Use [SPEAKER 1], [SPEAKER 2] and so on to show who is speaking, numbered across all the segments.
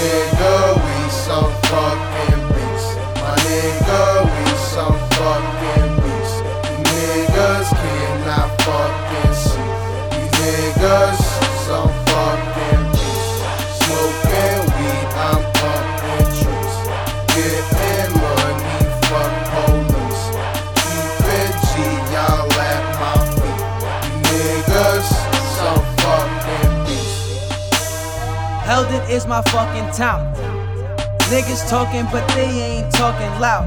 [SPEAKER 1] nigga, we some fucking beasts. My nigga, we some fucking beasts. You niggas cannot fucking see. These niggas some fucking beasts. Smoking weed, I'm up in trees. Getting money, fuck police. Keep it G, y'all at my feet. You niggas some fucking beasts.
[SPEAKER 2] Eldon is my fucking town. Niggas talking, but they ain't talking loud.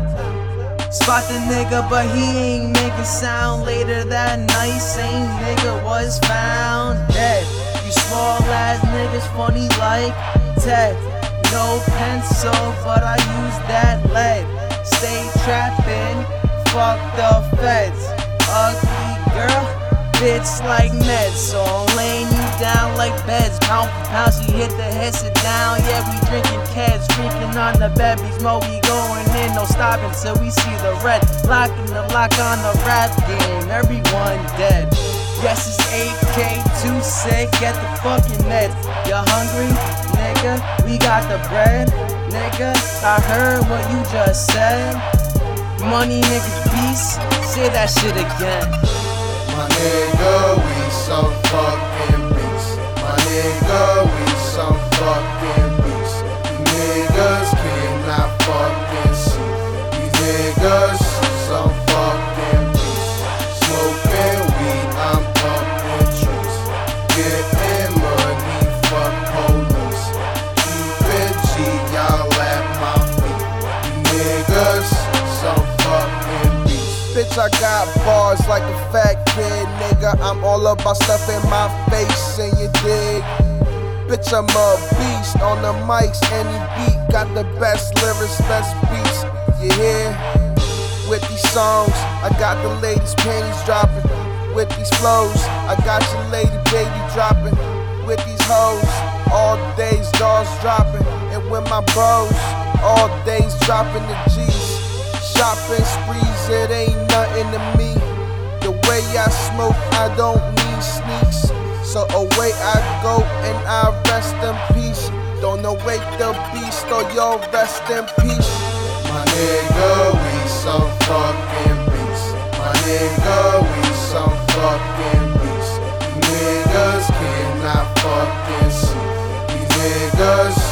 [SPEAKER 2] Spot the nigga, but he ain't making sound. Later that night, same nigga was found dead. You small ass niggas funny like Ted. No pencil, but I use that lead. Stay trapping, fuck the feds. Ugly girl, bitch like meds. So I'm laying you down like beds. Pound for pound, she hit the head, sit down. Yeah, we drinking cats, drinking on the babies. Mo, we going in, no stopping till we see the red. Locking the lock on the rap game, everyone dead. Yes, it's AK, too sick, get the fucking meds. You hungry, nigga? We got the bread, nigga. I heard what you just said. Money, niggas, peace, say that shit again.
[SPEAKER 1] My nigga, we some fucking beasts. My nigga, we some fucking beasts. You niggas cannot fucking see. These niggas some fucking beasts. Smoking weed, I'm up in trees. Getting money, fuck police. Keep it G, y'all at my feet. You niggas some fucking beasts.
[SPEAKER 3] Bitch, I got bars like a fat kid, nigga. I'm all about stuff in my face, and you dig? Bitch, I'm a beast on the mics, any beat. Got the best lyrics, best beats, you hear? With these songs, I got the ladies' panties dropping. With these flows, I got your lady baby dropping. With these hoes, all days dolls dropping. And with my bros, all days dropping the G's. Shopping sprees, it ain't nothing to me. The way I smoke, I don't need sneaks. So away I go and I rest in peace. Don't awake the beast or you'll rest in peace.
[SPEAKER 1] My nigga, we some fucking beasts. My nigga, we some fucking beasts. You niggas cannot fucking see. These niggas